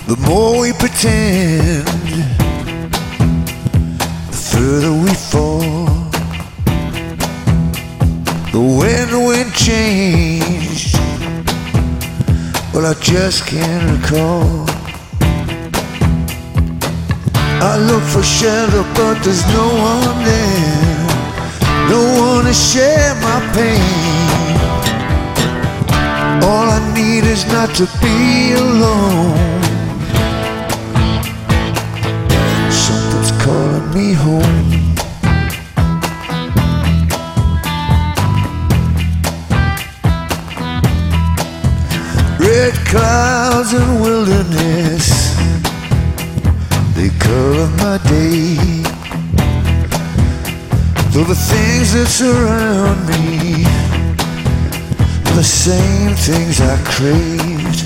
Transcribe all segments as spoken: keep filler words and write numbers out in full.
The more we pretend, the further we fall. The wind wind changed, well I just can't recall. I look for shelter but there's no one there, no one to share my pain. All I need is not to be alone. Something's calling me home. Red clouds and wilderness, they color my day. Though the things that surround me are the same things I craved.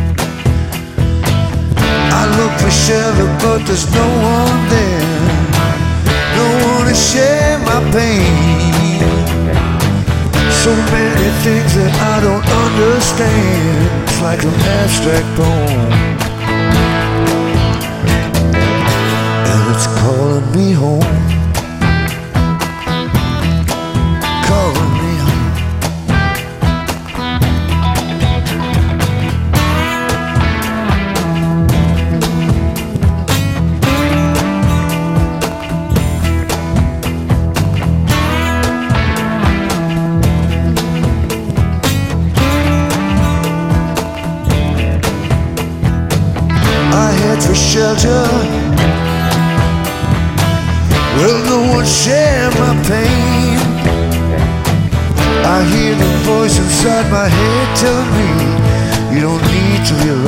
I look for shelter but there's no one there, no one to share my pain. So many things that I don't understand, it's like an abstract poem, and it's calling me home, calling me home. For shelter, will no one share my pain? I hear the voice inside my head telling me you don't need to be